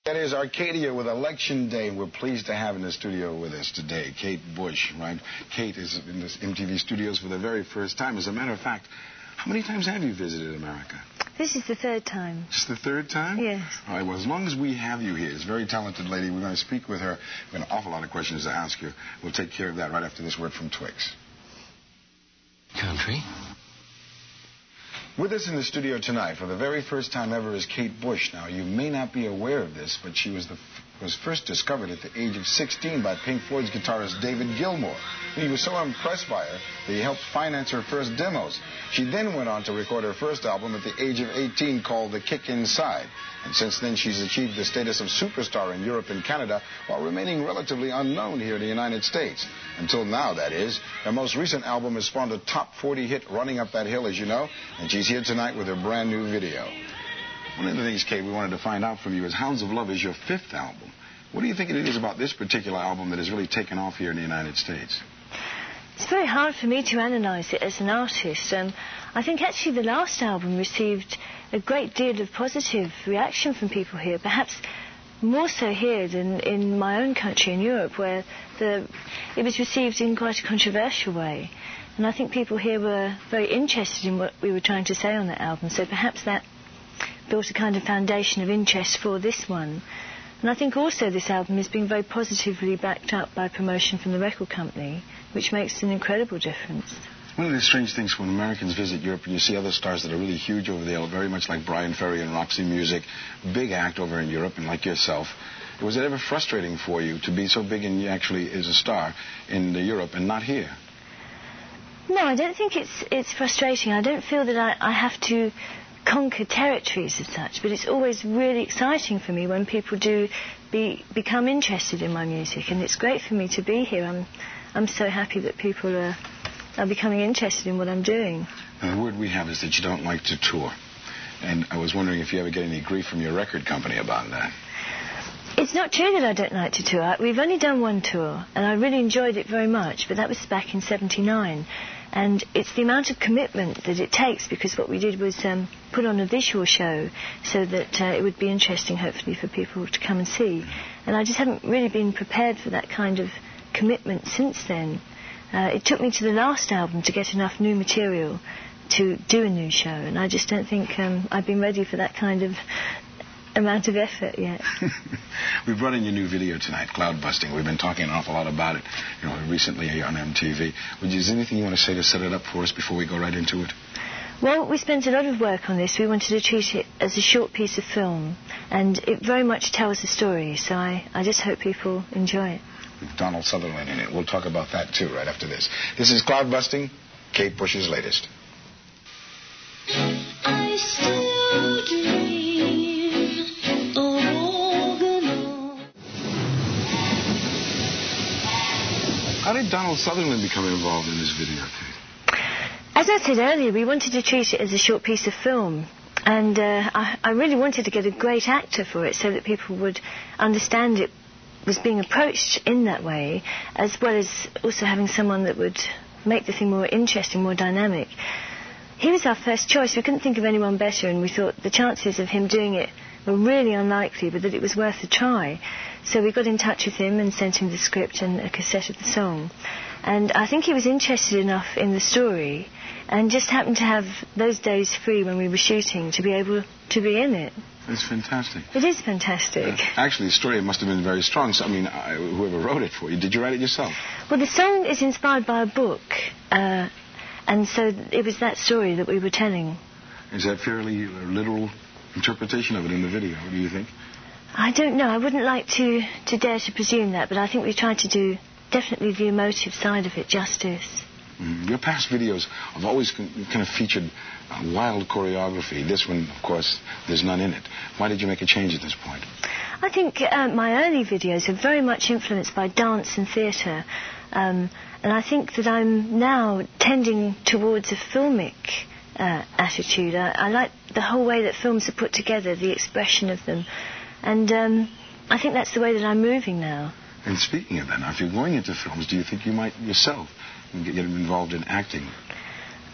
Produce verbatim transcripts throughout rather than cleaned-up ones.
That is Arcadia with Election Day. We're pleased to have in the studio with us today Kate Bush, right? Kate is in the M T V studios for the very first time. As a matter of fact, how many times have you visited America? This is the third time. Just the third time? Yes. All right, well, as long as we have you here, it's a very talented lady. We're going to speak with her. We have an awful lot of questions to ask you. We'll take care of that right after this word from Twix. Country. With us in the studio tonight, for the very first time ever, is Kate Bush. Now, you may not be aware of this, but she was the was first discovered at the age of sixteen by Pink Floyd's guitarist David Gilmour. He was so impressed by her that he helped finance her first demos. She then went on to record her first album at the age of eighteen called The Kick Inside. And since then, she's achieved the status of superstar in Europe and Canada while remaining relatively unknown here in the United States. Until now, that is. Her most recent album has spawned a top forty hit, Running Up That Hill, as you know, and she's here tonight with her brand new video. One of the things, Kate, we wanted to find out from you is Hounds of Love is your fifth album. What do you think it is about this particular album that has really taken off here in the United States? It's very hard for me to analyse it as an artist. Um, I think actually the last album received a great deal of positive reaction from people here, perhaps more so here than in my own country in Europe, where the, it was received in quite a controversial way. And I think people here were very interested in what we were trying to say on that album, so perhaps that built a kind of foundation of interest for this one. And I think also this album is being very positively backed up by promotion from the record company, which makes an incredible difference. One of the strange things when Americans visit Europe and you see other stars that are really huge over there, very much like Brian Ferry and Roxy Music, big act over in Europe, and like yourself, was it ever frustrating for you to be so big and actually is a star in Europe and not here? No, I don't think it's it's frustrating. I don't feel that I, I have to conquer territories as such, but it's always really exciting for me when people do be, become interested in my music, and it's great for me to be here. I'm I'm so happy that people are, are becoming interested in what I'm doing. Now, the word we have is that you don't like to tour, and I was wondering if you ever get any grief from your record company about that. It's not true that I don't like to tour. We've only done one tour, and I really enjoyed it very much, but that was back in seventy-nine. And it's the amount of commitment that it takes, because what we did was um, put on a visual show so that uh, it would be interesting, hopefully, for people to come and see. And I just haven't really been prepared for that kind of commitment since then. Uh, it took me to the last album to get enough new material to do a new show, and I just don't think um, I've been ready for that kind of amount of effort yet. We brought in your new video tonight, Cloud Busting. We've been talking an awful lot about it, you know, recently here on M T V. Would you, is there anything you want to say to set it up for us before we go right into it? Well, we spent a lot of work on this. We wanted to treat it as a short piece of film, and it very much tells a story, so I, I just hope people enjoy it. With Donald Sutherland in it. We'll talk about that, too, right after this. This is Cloud Busting, Kate Bush's latest. I still dream. How did Donald Sutherland become involved in this video, Kate? As I said earlier, we wanted to treat it as a short piece of film. And uh, I, I really wanted to get a great actor for it so that people would understand it was being approached in that way, as well as also having someone that would make the thing more interesting, more dynamic. He was our first choice. We couldn't think of anyone better, and we thought the chances of him doing it were really unlikely, but that it was worth a try. So we got in touch with him and sent him the script and a cassette of the song. And I think he was interested enough in the story and just happened to have those days free when we were shooting to be able to be in it. It's fantastic. It is fantastic. Uh, actually, the story must have been very strong. So, I mean, I, whoever wrote it for you, did you write it yourself? Well, the song is inspired by a book, uh, and so it was that story that we were telling. Is that fairly literal interpretation of it in the video, do you think? I don't know. I wouldn't like to, to dare to presume that, but I think we tried to do definitely the emotive side of it justice. Mm. Your past videos have always kind of featured wild choreography. This one, of course, there's none in it. Why did you make a change at this point? I think uh, my early videos are very much influenced by dance and theatre, um, and I think that I'm now tending towards a filmic uh, attitude. I, I like the whole way that films are put together, the expression of them. And um, I think that's the way that I'm moving now. And speaking of that, now, if you're going into films, do you think you might yourself get involved in acting?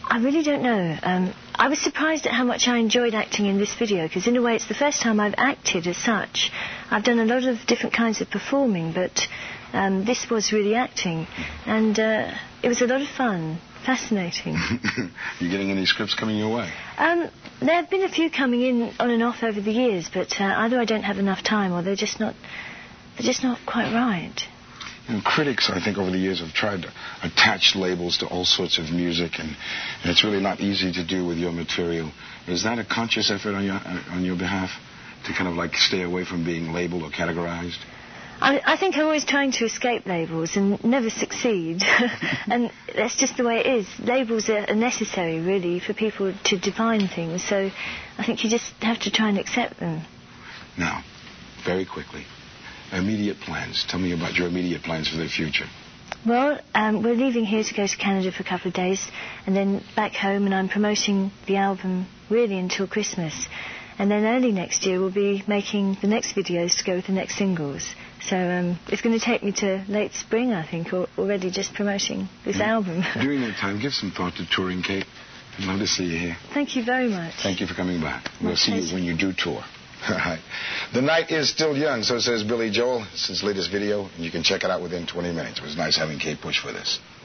I really don't know. Um, I was surprised at how much I enjoyed acting in this video, because in a way it's the first time I've acted as such. I've done a lot of different kinds of performing, but um, this was really acting. And uh, it was a lot of fun. Fascinating. You getting any scripts coming your way? Um, there have been a few coming in on and off over the years, but uh, either I don't have enough time or they're just not, they're just not quite right. You know, critics, I think, over the years have tried to attach labels to all sorts of music, and, and it's really not easy to do with your material. Is that a conscious effort on your on your behalf, to kind of like stay away from being labeled or categorized? I, I think I'm always trying to escape labels and never succeed. And that's just the way it is. Labels are, are necessary, really, for people to define things, so I think you just have to try and accept them. Now, very quickly, immediate plans. Tell me about your immediate plans for the future. Well, um, we're leaving here to go to Canada for a couple of days and then back home, and I'm promoting the album really until Christmas. And then early next year we'll be making the next videos to go with the next singles. So um, it's going to take me to late spring, I think, or already just promoting this yeah. album. During that time, give some thought to touring, Kate. I'd love to see you here. Thank you very much. Thank you for coming back. My we'll see pleasure. you when you do tour. All right. The night is still young, so says Billy Joel. It's his latest video, and you can check it out within twenty minutes. It was nice having Kate Bush with us.